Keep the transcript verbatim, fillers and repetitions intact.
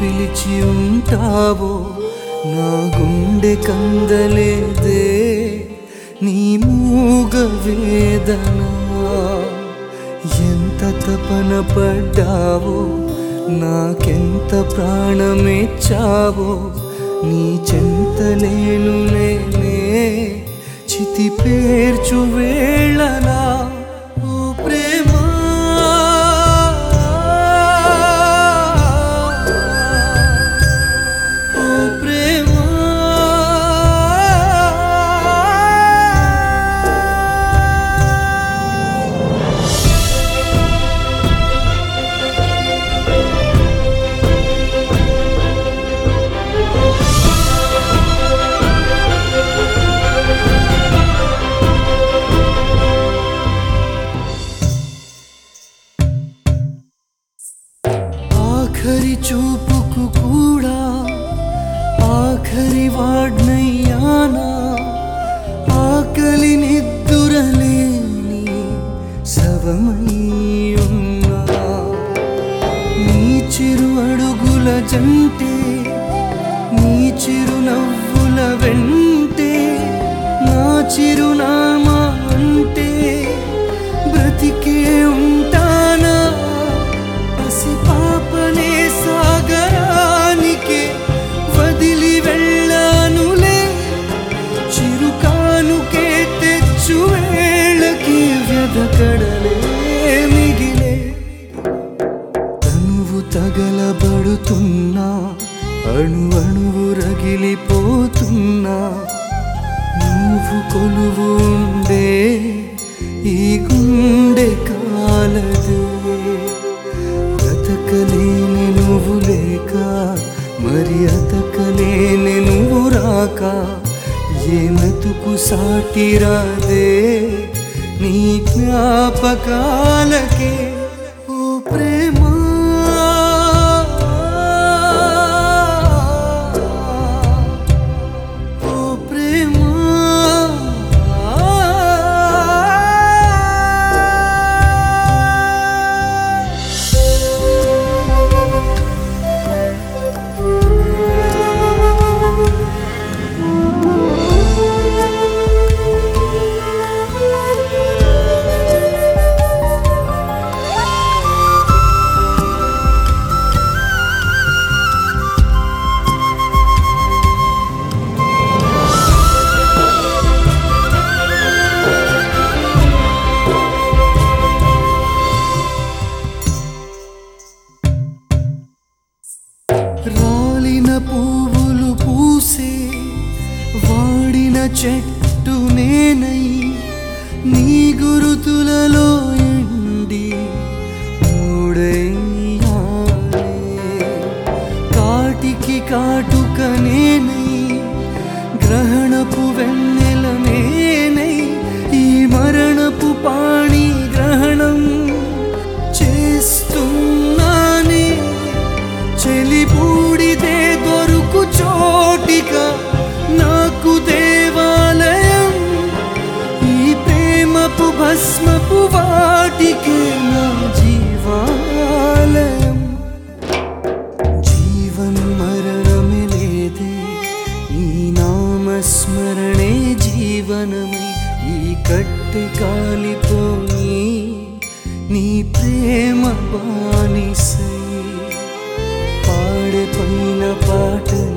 పిలిచి ఉంటావో నా గుండె కందలేదే నీ మూగ వేదన ఎంత తపన పడ్డావో నాకెంత ప్రాణమిచ్చావో నీ చెంత నేను లేనే చితి పేర్చు వేళలా ఓ ప్రేమ ఆఖరి చూపుకు కూడా ఆఖరి వాడ్నయ్యానా ఆకలి నిద్దురలేని శవమై ఉన్నా నీ చిరు అడుగుల జంటే నీ చిరు నవ్వుల వెంటే నా చిరునామా అంటే బ్రతికే ఉంటానా పాపనే సాగరానికే వదిలి వెళ్ళానులే చిరుకానుకే తెచ్చు వేళకి వ్యధకడలే మిగిలే తనువు తగలబడుతున్నా అణు అణువు రగిలిపోతున్నా నువ్వు కొలువు ఉండే ఈ గుండె కాలదే అతకలేని నువ్వు లేక మరి అతకలేని నువ్వు రాక ఏ మతుకు సాటిరాదే నీ జ్ఞాపకాలకే ఓ ప్రేమ ఓ ప్రేమ రాలిన పువ్వులు పూసే వాడిన చెట్టు నేనై నీ గురుతులలో ఎండి మూడయ్యానే కాటికి కాటుక నేనై గ్రహణపు వెన్నెల నేనై ఈ మరణపు పాణి గ్రహణం చేస్తున్నానే చెలిపూడిదే దొరుకు చోటిక నాకు దేవాలయం ఈ ప్రేమపు భస్మపు వాటికే నా జీవాలయం జీవన్ మరణమే లేదే ఈ నామస్మరణే జీవనమై ఈ కట్టె కాలిపోని నీ ప్రేమ బానిసై పాడే పైన పాట